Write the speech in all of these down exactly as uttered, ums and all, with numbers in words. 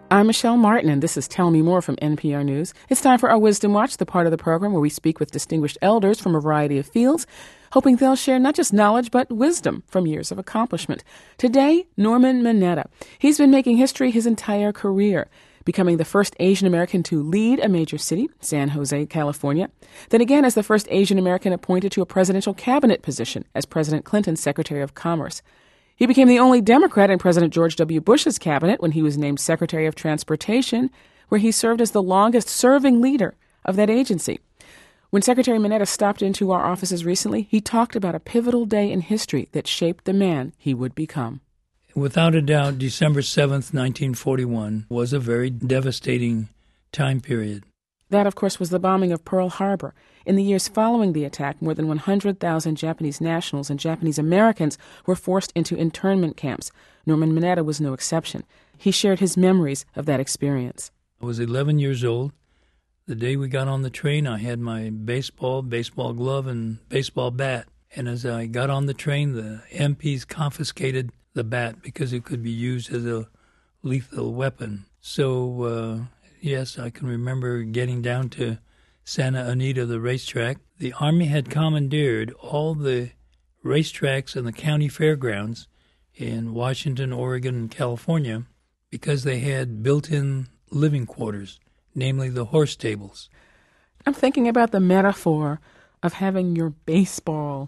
I'm Michelle Martin, and this is Tell Me More from N P R News. It's time for our Wisdom Watch, the part of the program where we speak with distinguished elders from a variety of fields, hoping they'll share not just knowledge, but wisdom from years of accomplishment. Today, Norman Mineta. He's been making history his entire career, becoming the first Asian American to lead a major city, San Jose, California. Then again, as the first Asian American appointed to a presidential cabinet position as President Clinton's Secretary of Commerce. He became the only Democrat in President George W. Bush's cabinet when he was named Secretary of Transportation, where he served as the longest-serving leader of that agency. When Secretary Mineta stopped into our offices recently, he talked about a pivotal day in history that shaped the man he would become. Without a doubt, December seventh, nineteen forty-one was a very devastating time period. That, of course, was the bombing of Pearl Harbor. In the years following the attack, more than one hundred thousand Japanese nationals and Japanese Americans were forced into internment camps. Norman Mineta was no exception. He shared his memories of that experience. I was eleven years old. The day we got on the train, I had my baseball, baseball glove, and baseball bat. And as I got on the train, the M Ps confiscated the bat because it could be used as a lethal weapon. So, uh, yes, I can remember getting down to Santa Anita, the racetrack. The Army had commandeered all the racetracks and the county fairgrounds in Washington, Oregon, and California because they had built-in living quarters, namely the horse stables. I'm thinking about the metaphor of having your baseball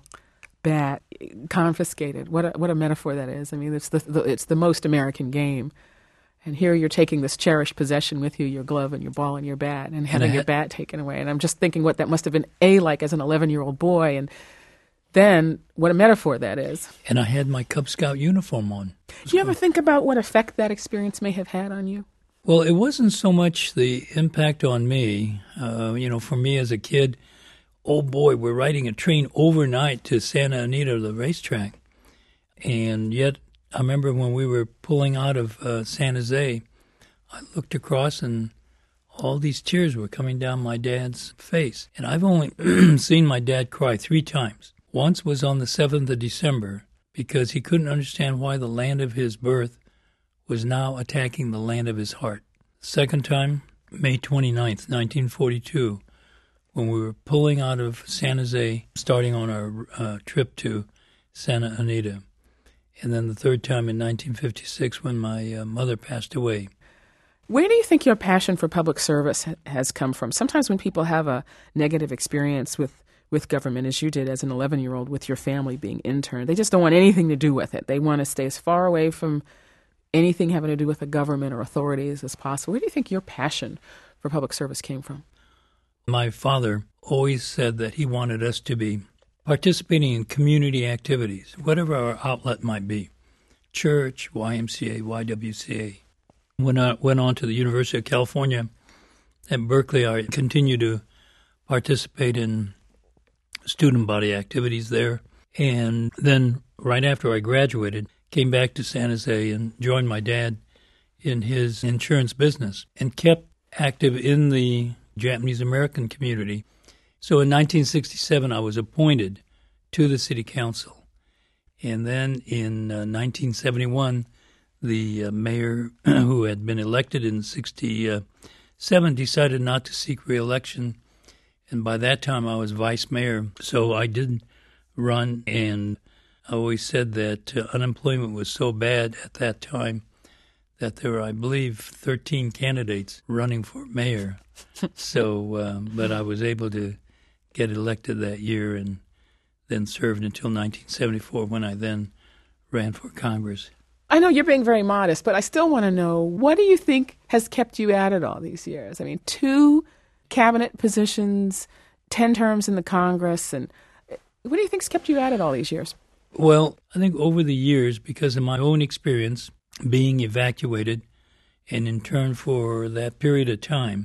bat confiscated. What a, what a metaphor that is. I mean, it's the, the it's the most American game. And here you're taking this cherished possession with you, your glove and your ball and your bat, and having and your bat taken away. And I'm just thinking what that must have been, A, like as an eleven-year-old boy, and then what a metaphor that is. And I had my Cub Scout uniform on. Do you ever think about what effect that experience may have had on you? Well, it wasn't so much the impact on me. Uh, you know, for me as a kid, oh boy, we're riding a train overnight to Santa Anita, the racetrack. And yet, I remember when we were pulling out of uh, San Jose, I looked across and all these tears were coming down my dad's face. And I've only seen my dad cry three times. Once was on the seventh of December because he couldn't understand why the land of his birth was now attacking the land of his heart. Second time, May twenty-ninth, nineteen forty-two, when we were pulling out of San Jose, starting on our uh, trip to Santa Anita. And then the third time in nineteen fifty-six when my uh, mother passed away. Where do you think your passion for public service ha- has come from? Sometimes when people have a negative experience with, with government, as you did as an eleven-year-old with your family being interned, they just don't want anything to do with it. They want to stay as far away from anything having to do with the government or authorities as possible. Where do you think your passion for public service came from? My father always said that he wanted us to be participating in community activities, whatever our outlet might be, church, Y M C A, Y W C A. When I went on to the University of California at Berkeley, I continued to participate in student body activities there. And then right after I graduated, came back to San Jose and joined my dad in his insurance business and kept active in the Japanese American community. So in nineteen sixty-seven, I was appointed to the city council. And then in uh, nineteen seventy-one, the uh, mayor who had been elected in sixty-seven decided not to seek re-election. And by that time, I was vice mayor. So I did run, and I always said that uh, unemployment was so bad at that time that there were, I believe, thirteen candidates running for mayor. So, uh, but I was able to get elected that year and then served until nineteen seventy-four when I then ran for Congress. I know you're being very modest, but I still want to know, what do you think has kept you at it all these years? I mean, two cabinet positions, ten terms in the Congress, and what do you think's kept you at it all these years? Well, I think over the years, because of my own experience being evacuated and interned for that period of time,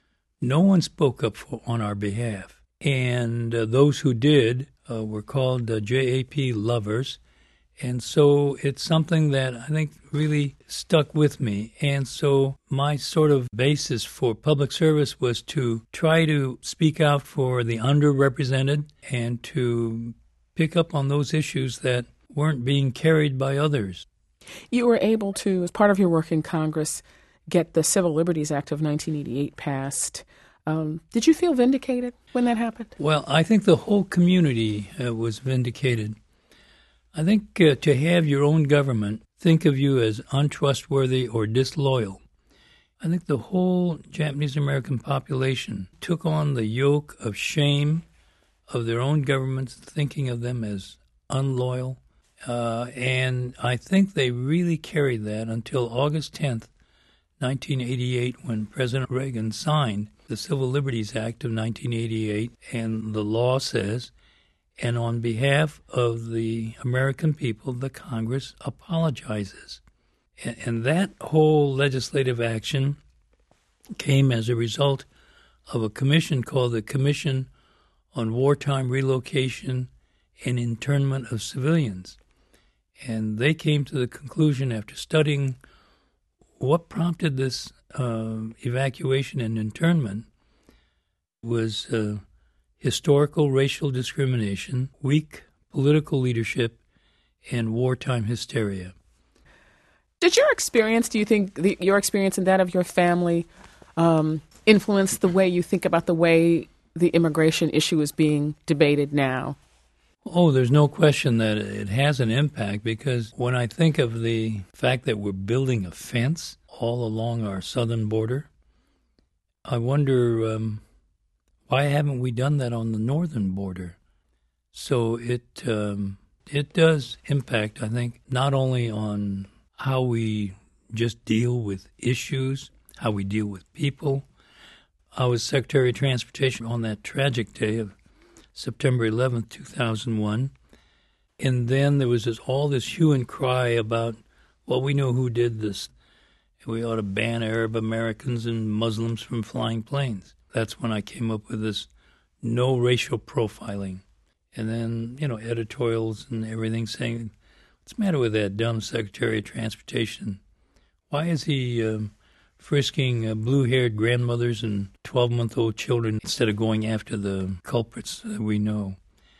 no one spoke up for, on our behalf. And uh, those who did uh, were called uh, J A P lovers. And so it's something that I think really stuck with me. And so my sort of basis for public service was to try to speak out for the underrepresented and to pick up on those issues that weren't being carried by others. You were able to, as part of your work in Congress, get the Civil Liberties Act of nineteen eighty-eight passed. Um, did you feel vindicated when that happened? Well, I think the whole community uh, was vindicated. I think uh, to have your own government think of you as untrustworthy or disloyal, I think the whole Japanese American population took on the yoke of shame of their own governments, thinking of them as unloyal. Uh, and I think they really carried that until August tenth, nineteen eighty-eight, when President Reagan signed the Civil Liberties Act of nineteen eighty-eight, and the law says, and on behalf of the American people, the Congress apologizes. And, and that whole legislative action came as a result of a commission called the Commission on Wartime Relocation and Internment of Civilians. And they came to the conclusion, after studying what prompted this uh, evacuation and internment, was uh, historical racial discrimination, weak political leadership, and wartime hysteria. Did your experience, do you think the, your experience and that of your family um, influence the way you think about the way the immigration issue is being debated now? Oh, there's no question that it has an impact, because when I think of the fact that we're building a fence all along our southern border, I wonder um, why haven't we done that on the northern border? So it um, it does impact, I think, not only on how we just deal with issues, how we deal with people. I was Secretary of Transportation on that tragic day of September eleventh, two thousand one, and then there was this, all this hue and cry about, well, we know who did this. We ought to ban Arab Americans and Muslims from flying planes. That's when I came up with this no racial profiling. And then, you know, editorials and everything saying, what's the matter with that dumb Secretary of Transportation? Why is he um, frisking uh, blue-haired grandmothers and twelve-month-old children instead of going after the culprits that we know?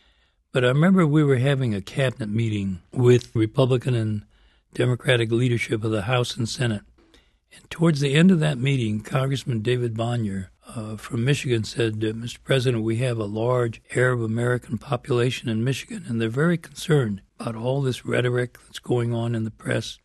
But I remember we were having a cabinet meeting with Republican and Democratic leadership of the House and Senate. And towards the end of that meeting, Congressman David Bonnier uh, from Michigan said, Mister President, we have a large Arab American population in Michigan, and they're very concerned about all this rhetoric that's going on in the press.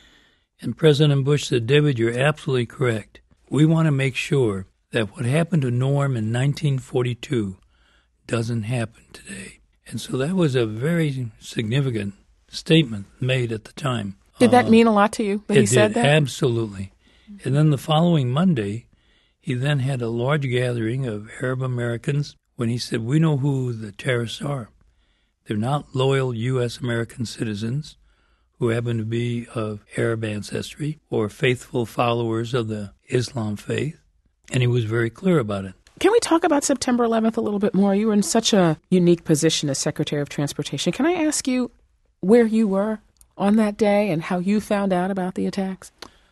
And President Bush said, David, you're absolutely correct. We want to make sure that what happened to Norm in nineteen forty-two doesn't happen today. And so that was a very significant statement made at the time. Did that uh, mean a lot to you that he said did, that? Absolutely. And then the following Monday, he then had a large gathering of Arab Americans when he said, we know who the terrorists are. They're not loyal U S American citizens who happen to be of Arab ancestry or faithful followers of the Islam faith. And he was very clear about it. Can we talk about September eleventh a little bit more? You were in such a unique position as Secretary of Transportation. Can I ask you where you were on that day and how you found out about the attacks?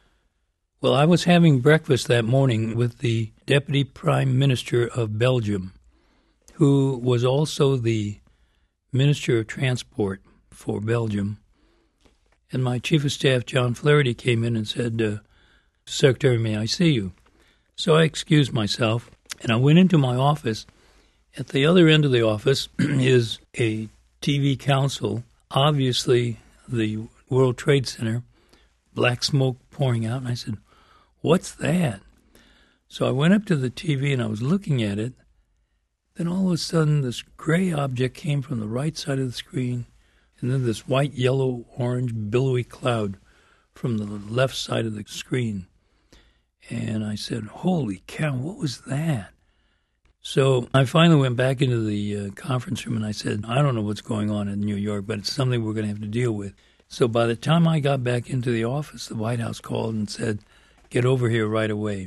Well, I was having breakfast that morning with the Deputy Prime Minister of Belgium, who was also the Minister of Transport for Belgium. And my Chief of Staff, John Flaherty, came in and said, uh, Secretary, may I see you? So I excused myself, and I went into my office. At the other end of the office is a T V council, obviously the World Trade Center, black smoke pouring out. And I said, what's that? So I went up to the T V and I was looking at it. Then all of a sudden this gray object came from the right side of the screen, and then this white, yellow, orange, billowy cloud from the left side of the screen. And I said, holy cow, what was that? So I finally went back into the uh, conference room and I said, I don't know what's going on in New York, but it's something we're going to have to deal with. So by the time I got back into the office, the White House called and said, get over here right away.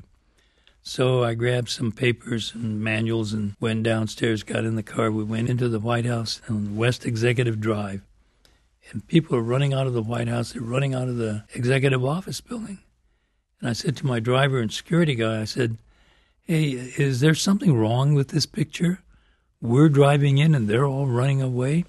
So I grabbed some papers and manuals and went downstairs, got in the car. We went into the White House on West Executive Drive. And people are running out of the White House. They're running out of the executive office building. And I said to my driver and security guy, I said, hey, is there something wrong with this picture? We're driving in and they're all running away.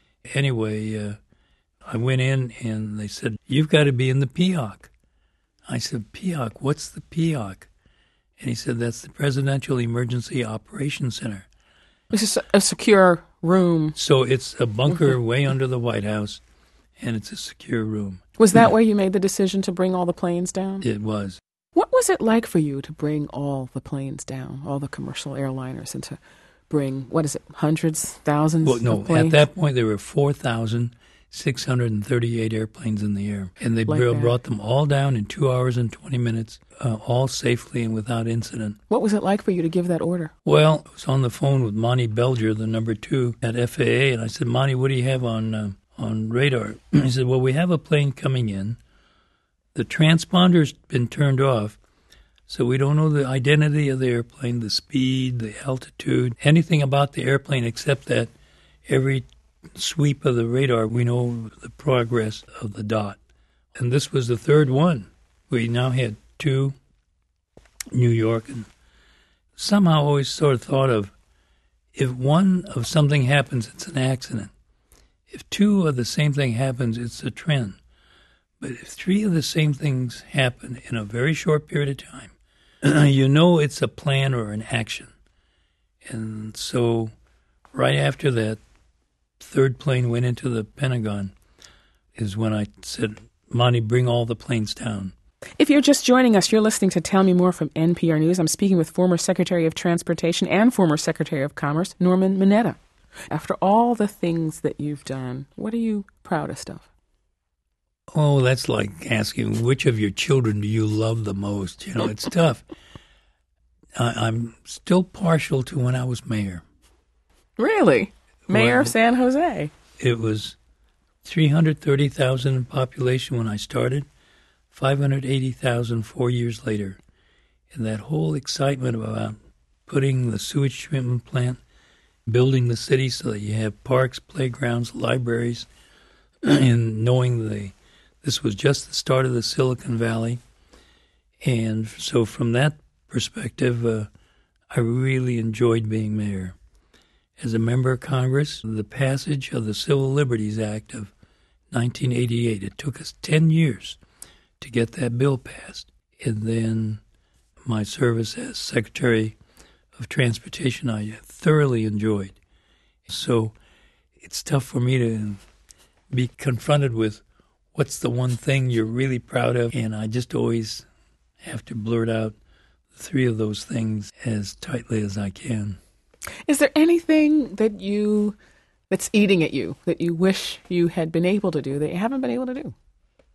Anyway, uh, I went in and they said, you've got to be in the P O C. I said, P O C, what's the P O C? And he said, that's the Presidential Emergency Operations Center. This is a secure room. So it's a bunker way under the White House, and it's a secure room. Was that where you made the decision to bring all the planes down? It was. What was it like for you to bring all the planes down, all the commercial airliners, and to bring, what is it, hundreds, thousands well, no, of planes? At that point, there were four thousand six hundred thirty-eight airplanes in the air. And they Like br- that. brought them all down in two hours and twenty minutes, uh, all safely and without incident. What was it like for you to give that order? Well, I was on the phone with Monty Belger, the number two at F A A, and I said, Monty, what do you have on uh, on radar? He said, well, we have a plane coming in. The transponder's been turned off, so we don't know the identity of the airplane, the speed, the altitude, anything about the airplane except that every sweep of the radar, we know the progress of the dot. And this was the third one. We now had two, New York, and somehow always sort of thought of, if one of something happens, it's an accident. If two of the same thing happens, it's a trend. But if three of the same things happen in a very short period of time, you know it's a plan or an action. And so right after that third plane went into the Pentagon is when I said, Monty, bring all the planes down. If you're just joining us, you're listening to Tell Me More from N P R News. I'm speaking with former Secretary of Transportation and former Secretary of Commerce, Norman Mineta. After all the things that you've done, what are you proudest of? Oh, that's like asking which of your children do you love the most. You know, it's tough. I, I'm still partial to when I was mayor. Really? Mayor Well, of San Jose? It was three hundred thirty thousand in population when I started, five hundred eighty thousand four years later. And that whole excitement about putting the sewage treatment plant, building the city so that you have parks, playgrounds, libraries, and knowing the this was just the start of the Silicon Valley. And so from that perspective, uh, I really enjoyed being mayor. As a member of Congress, the passage of the Civil Liberties Act of nineteen eighty-eight, it took us ten years to get that bill passed. And then my service as Secretary of Transportation, I thoroughly enjoyed. So it's tough for me to be confronted with what's the one thing you're really proud of, and I just always have to blurt out the three of those things as tightly as I can. Is there anything that you that's eating at you that you wish you had been able to do that you haven't been able to do?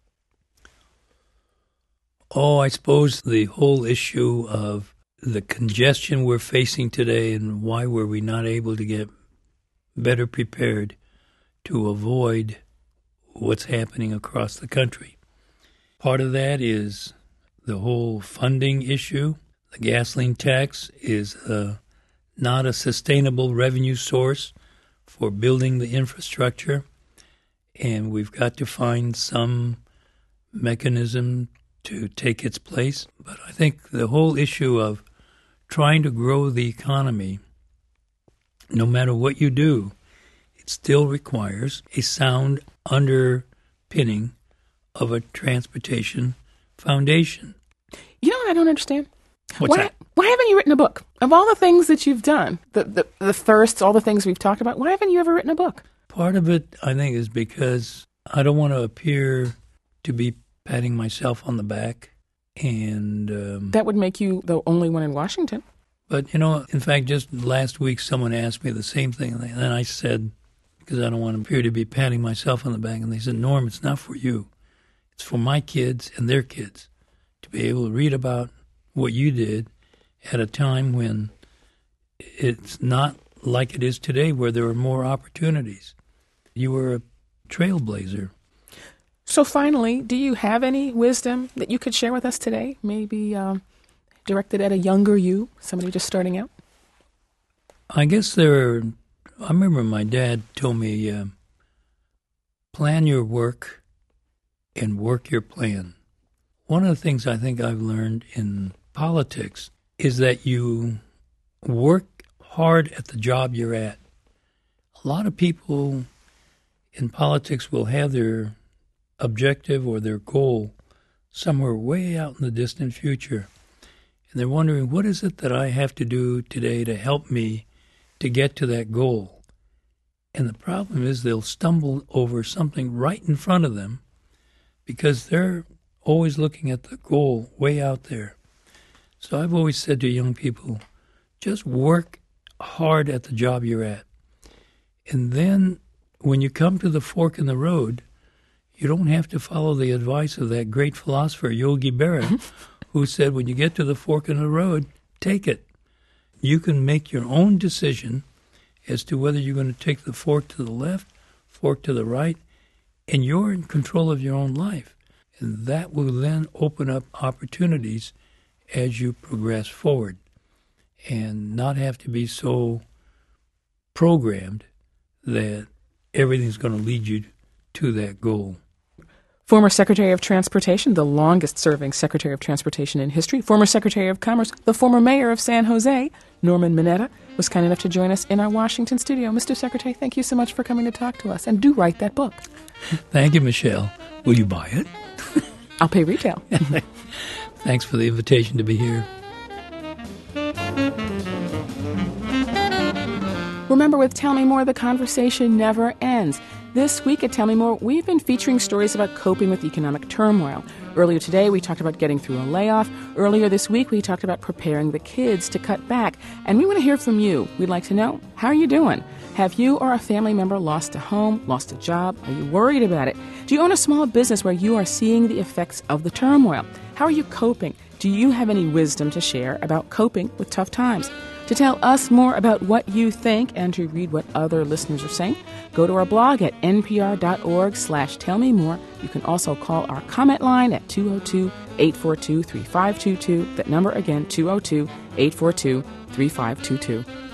Oh, I suppose the whole issue of the congestion we're facing today and why were we not able to get better prepared to avoid what's happening across the country. Part of that is the whole funding issue. The gasoline tax is uh, not a sustainable revenue source for building the infrastructure, and we've got to find some mechanism to take its place. But I think the whole issue of trying to grow the economy, no matter what you do, it still requires a sound underpinning of a transportation foundation. You know what I don't understand? What's why, that? Why haven't you written a book? Of all the things that you've done, the, the, the thirsts, all the things we've talked about, why haven't you ever written a book? Part of it, I think, is because I don't want to appear to be patting myself on the back. And um, That would make you the only one in Washington. But, you know, in fact, just last week someone asked me the same thing. And then I said, because I don't want to appear to be patting myself on the back, and they said, Norm, it's not for you. It's for my kids and their kids to be able to read about what you did at a time when it's not like it is today, where there are more opportunities. You were a trailblazer. So finally, do you have any wisdom that you could share with us today? Maybe um, directed at a younger you, somebody just starting out? I guess there are, I remember my dad told me, uh, plan your work and work your plan. One of the things I think I've learned in politics is that you work hard at the job you're at. A lot of people in politics will have their objective or their goal somewhere way out in the distant future. And they're wondering, what is it that I have to do today to help me to get to that goal? And the problem is they'll stumble over something right in front of them because they're always looking at the goal way out there. So I've always said to young people, just work hard at the job you're at. And then when you come to the fork in the road, you don't have to follow the advice of that great philosopher, Yogi Berra, who said when you get to the fork in the road, take it. You can make your own decision as to whether you're going to take the fork to the left, fork to the right, and you're in control of your own life. And that will then open up opportunities as you progress forward and not have to be so programmed that everything's going to lead you to that goal. Former Secretary of Transportation, the longest-serving Secretary of Transportation in history, former Secretary of Commerce, the former mayor of San Jose, Norman Mineta, was kind enough to join us in our Washington studio. Mister Secretary, thank you so much for coming to talk to us, and do write that book. Thank you, Michelle. Will you buy it? I'll pay retail. Thanks for the invitation to be here. Remember, with Tell Me More, the conversation never ends. This week at Tell Me More, we've been featuring stories about coping with economic turmoil. Earlier today, we talked about getting through a layoff. Earlier this week, we talked about preparing the kids to cut back. And we want to hear from you. We'd like to know, how are you doing? Have you or a family member lost a home, lost a job? Are you worried about it? Do you own a small business where you are seeing the effects of the turmoil? How are you coping? Do you have any wisdom to share about coping with tough times? To tell us more about what you think and to read what other listeners are saying, go to our blog at npr.org slash tell me more. You can also call our comment line at two oh two, eight four two, three five two two. That number again, two oh two, eight four two, three five two two.